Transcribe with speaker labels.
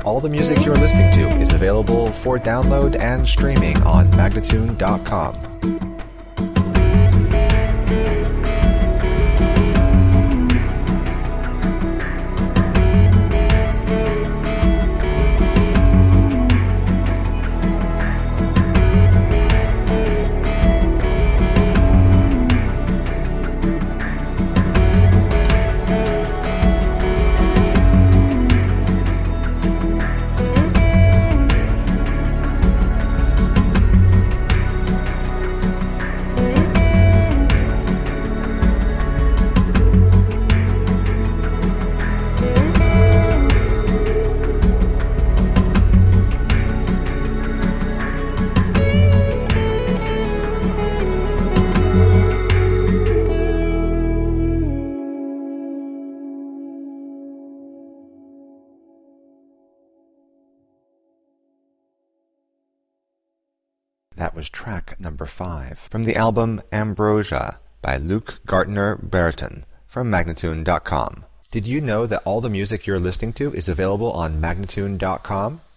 Speaker 1: All the music you're listening to is available for download and streaming on Magnatune.com. That was track number 5 from the album Ambrosia by Luke Gartner Brereton from Magnatune.com. Did you know that all the music you're listening to is available on Magnatune.com?